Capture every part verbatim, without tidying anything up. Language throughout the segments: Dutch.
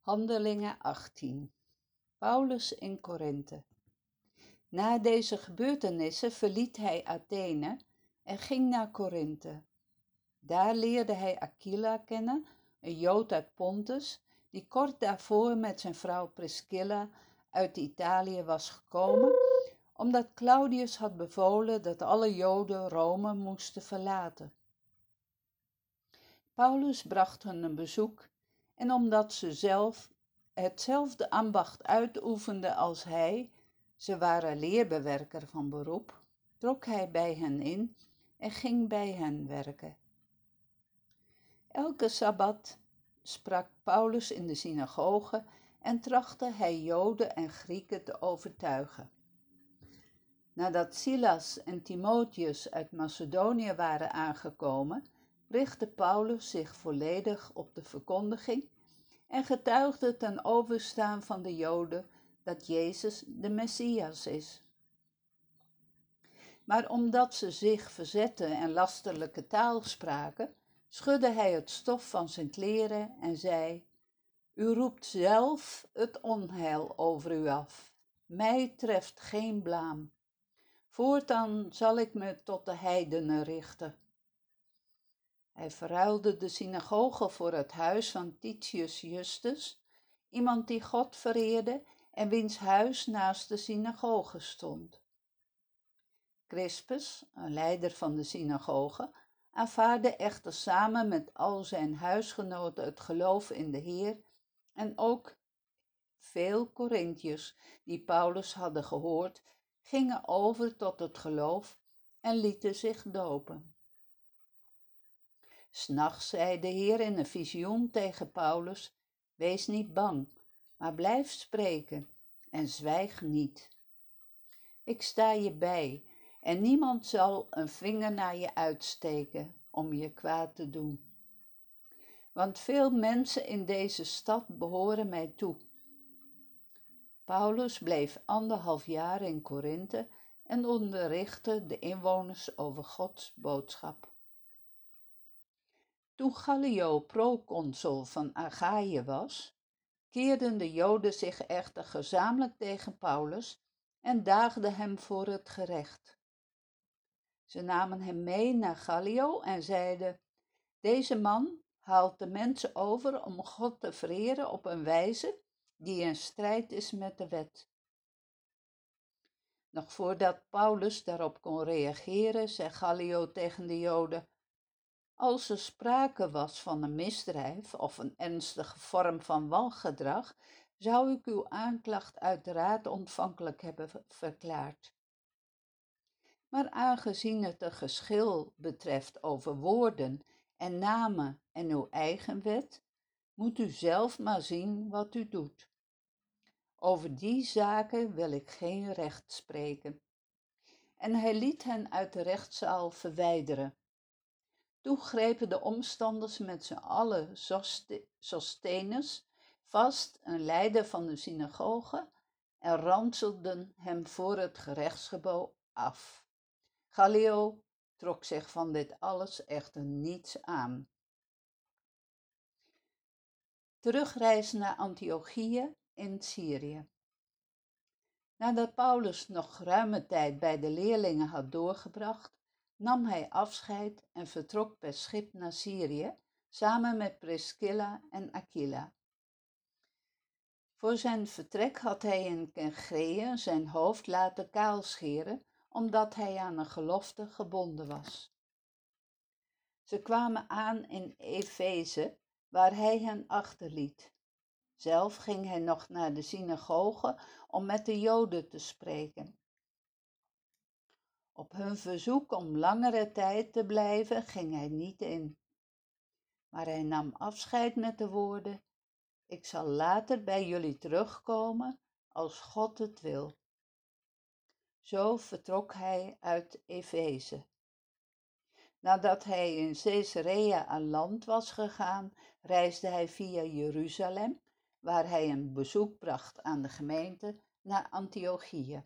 Handelingen achttien. Paulus in Korinthe. Na deze gebeurtenissen verliet hij Athene en ging naar Korinthe. Daar leerde hij Aquila kennen, een Jood uit Pontus, die kort daarvoor met zijn vrouw Priscilla uit Italië was gekomen, omdat Claudius had bevolen dat alle Joden Rome moesten verlaten. Paulus bracht hen een bezoek en omdat ze zelf hetzelfde ambacht uitoefenden als hij, ze waren leerbewerker van beroep, trok hij bij hen in en ging bij hen werken. Elke sabbat sprak Paulus in de synagoge en trachtte hij Joden en Grieken te overtuigen. Nadat Silas en Timotheus uit Macedonië waren aangekomen, richtte Paulus zich volledig op de verkondiging en getuigde ten overstaan van de Joden dat Jezus de Messias is. Maar omdat ze zich verzetten en lasterlijke taal spraken, schudde hij het stof van zijn kleren en zei: U roept zelf het onheil over u af. Mij treft geen blaam. Voortaan zal ik me tot de heidenen richten. Hij verruilde de synagoge voor het huis van Titius Justus, iemand die God vereerde en wiens huis naast de synagoge stond. Crispus, een leider van de synagoge, aanvaardde echter samen met al zijn huisgenoten het geloof in de Heer en ook veel Korintiërs die Paulus hadden gehoord, gingen over tot het geloof en lieten zich dopen. 'S Nachts zei de Heer in een visioen tegen Paulus: Wees niet bang, maar blijf spreken en zwijg niet. Ik sta je bij en niemand zal een vinger naar je uitsteken om je kwaad te doen. Want veel mensen in deze stad behoren mij toe. Paulus bleef anderhalf jaar in Korinthe en onderrichtte de inwoners over Gods boodschap. Toen Gallio proconsul van Achaïe was, keerden de Joden zich echter gezamenlijk tegen Paulus en daagden hem voor het gerecht. Ze namen hem mee naar Gallio en zeiden: Deze man haalt de mensen over om God te vereren op een wijze die in strijd is met de wet. Nog voordat Paulus daarop kon reageren, zei Gallio tegen de Joden: Als er sprake was van een misdrijf of een ernstige vorm van wangedrag, zou ik uw aanklacht uiteraard ontvankelijk hebben verklaard. Maar aangezien het een geschil betreft over woorden en namen en uw eigen wet, moet u zelf maar zien wat u doet. Over die zaken wil ik geen recht spreken. En hij liet hen uit de rechtszaal verwijderen. Toen grepen de omstanders met z'n allen Sosthenes vast, een leider van de synagoge, en ranselden hem voor het gerechtsgebouw af. Gallio trok zich van dit alles echter niets aan. Terugreis naar Antiochië in Syrië. Nadat Paulus nog ruime tijd bij de leerlingen had doorgebracht, nam hij afscheid en vertrok per schip naar Syrië, samen met Priscilla en Aquila. Voor zijn vertrek had hij in Kenchreë zijn hoofd laten kaalscheren, omdat hij aan een gelofte gebonden was. Ze kwamen aan in Efeze, waar hij hen achterliet. Zelf ging hij nog naar de synagoge om met de Joden te spreken. Op hun verzoek om langere tijd te blijven ging hij niet in. Maar hij nam afscheid met de woorden: Ik zal later bij jullie terugkomen als God het wil. Zo vertrok hij uit Efeze. Nadat hij in Caesarea aan land was gegaan, reisde hij via Jeruzalem, waar hij een bezoek bracht aan de gemeente, naar Antiochië.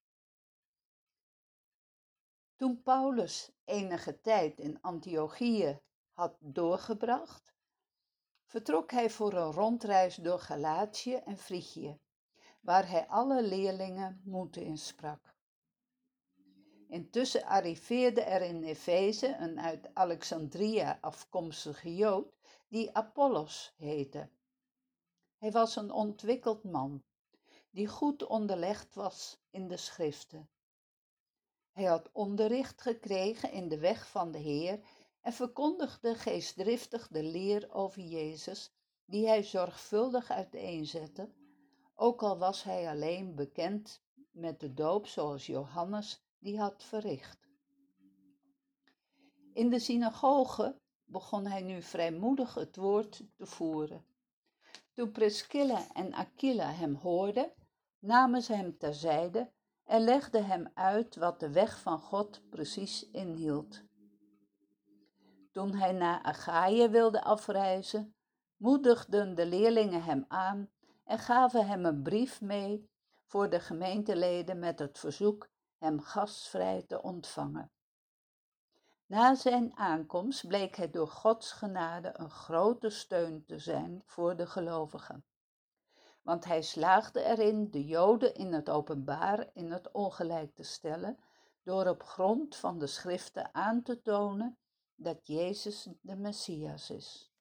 Toen Paulus enige tijd in Antiochië had doorgebracht, vertrok hij voor een rondreis door Galatië en Frigië, waar hij alle leerlingen moed insprak. Intussen arriveerde er in Efeze een uit Alexandria afkomstige Jood die Apollos heette. Hij was een ontwikkeld man, die goed onderlegd was in de schriften. Hij had onderricht gekregen in de weg van de Heer en verkondigde geestdriftig de leer over Jezus, die hij zorgvuldig uiteenzette, ook al was hij alleen bekend met de doop zoals Johannes die had verricht. In de synagoge begon hij nu vrijmoedig het woord te voeren. Toen Priscilla en Aquila hem hoorden, namen ze hem terzijde en legden hem uit wat de weg van God precies inhield. Toen hij naar Achaïe wilde afreizen, moedigden de leerlingen hem aan en gaven hem een brief mee voor de gemeenteleden met het verzoek hem gastvrij te ontvangen. Na zijn aankomst bleek hij door Gods genade een grote steun te zijn voor de gelovigen. Want hij slaagde erin de Joden in het openbaar in het ongelijk te stellen, door op grond van de schriften aan te tonen dat Jezus de Messias is.